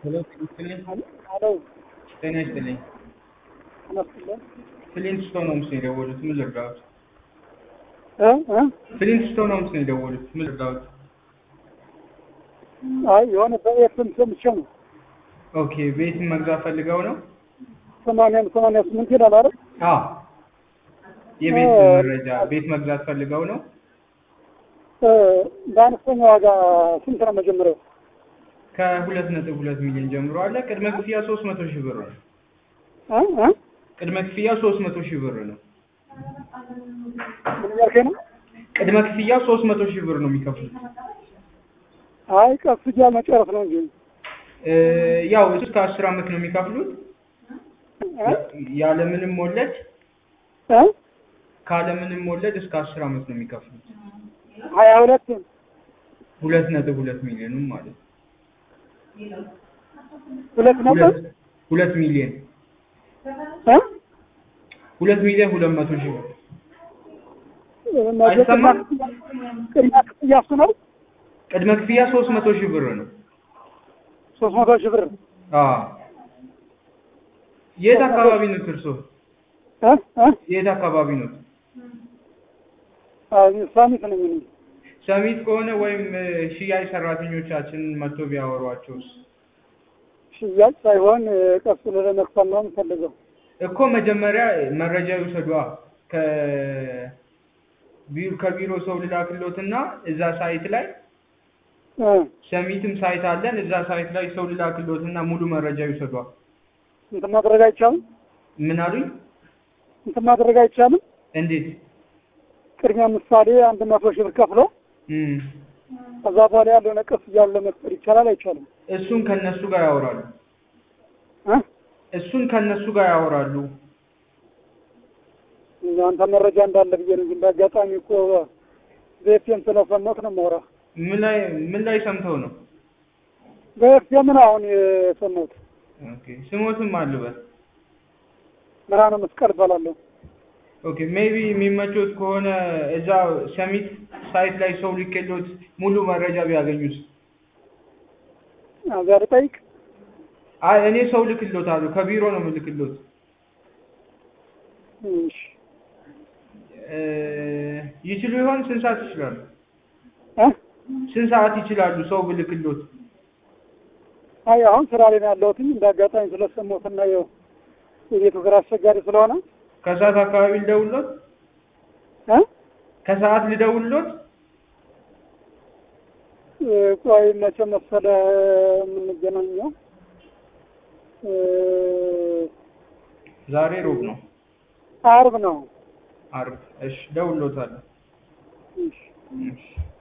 ሄሎ ጤና አሎ ይስጥልኝ። ተመስገን ፍሊንትስቶን ሆምስ ነው የደወሉት። ምን ልርዳዎት? እ እ ፍሊንትስቶን ሆምስ ነው የደወሉት። ምን ልርዳዎት? አይ የሆነ በኤፍኤም ሰምቼ ነው። ኦኬ ቤት መግዛት ፈልገው ነው? 88 ይላል አይደል? አዎ የቤት መረጃ ቤት መግዛት ፈልገው ነው? በአነስተኛ ዋጋ ስንት ነው መጀመሪያው? ከ2.2 ሚሊዮን ጀምሮ አለ። ቅድመ ክፍያ 300 ሺህ ብር ነው። እ እ ቅድመ ክፍያ 300 ሺህ ብር ነው። ምን ያልከኝ ነው? ቅድመ ክፍያ 300 ሺህ ብር ነው የሚከፍሉት። አይ ቀስ እያልን መጨረስ ነው እንጂ ያው እስከ 10 ዓመት ነው የሚከፍሉት ያለምንም ወለድ እ ካለምንም ወለድ እስከ 10 ዓመት ነው የሚከፍሉት። 22 2.2 ሚሊዮን ማለት ነው። 2 ሚሊዮን እ 2 ሚሊዮን 200 ሺህ ብር አይሰማም? ቅድመ ክፍያ እሱ ነው። ቅድመ ክፍያ 300 ሺህ ብር ነው። 300 ሺህ ብር። አዎ የት አካባቢ ነው እርሶ? የት አካባቢ ነው? ሳሚት ነው ምን? ሰሚት ከሆነ ወይም ሽያጭ ሰራተኞቻችን መጥቶ ቢያወሯቸውስ? ሽያጭ ሳይሆን ቀስ ብሎ ለመክፈል ነው የምፈልገው እኮ መጀመሪያ መረጃ ይውሰዷ። ከቢሮ ሰው ልላክሎትና እዛ ሳይት ላይ ሰሚትም ሳይት አለን። እዛ ሳይት ላይ ሰው ልላክሎትና ሙሉ መረጃ ይውሰዷ። እንትን ማድረግ አይቻልም? ምን አሉኝ? እንትን ማድረግ አይቻልም? እንዴት? ቅድሚያ ምሳሌ 100 ሺህ ብር ከፍሎ ከዛ በኋላ ያለው ነቀስ እያሉ ለመክፈል ይቻላል አይቻልም? እሱን ከነሱ ጋር ያወራሉ። እሱን ከነሱ ጋር ያወራሉ። አንተ መረጃ እንዳለ ብዬ ነው። ግን በአጋጣሚ እኮ በኤፍኤም ስለሰማሁት ነው የማወራህ። ምን ላይ ሰምተው ነው? በኤፍኤም ነው አሁን የሰማሁት። ኦኬ ስሞትም አልበል። ብርሃነ መስቀል እባላለሁ። ኦኬ ሜቢ የሚመቾት ከሆነ እዛ ሰሚት ሳይት ላይ ሰው ልኬሎት ሙሉ መረጃ ቢያገኙት። እዛ ልጠይቅ? አይ እኔ ሰው ልክሎታለሁ። ከቢሮ ነው የምልክሎት። እሺ ይችሉ ይሆን? ስንት ሰዓት ይችላሉ? ስንት ሰዓት ይችላሉ ሰው ብልክሎት? አይ አሁን ስራ ላይ ነው ያለሁት። እንዳጋጣሚ ስለሰማሁትና ያው የቤቱ ግራ አስቸጋሪ ስለሆነ ከሰዓት አካባቢ ልደውልሎት? ከሰዓት ልደውልሎት? ቆይ መቼ መሰለህ የምንገናኘው? ዛሬ ሮብ ነው። ዓርብ ነው። ዓርብ እሺ፣ ደውልሎታለሁ። እሺ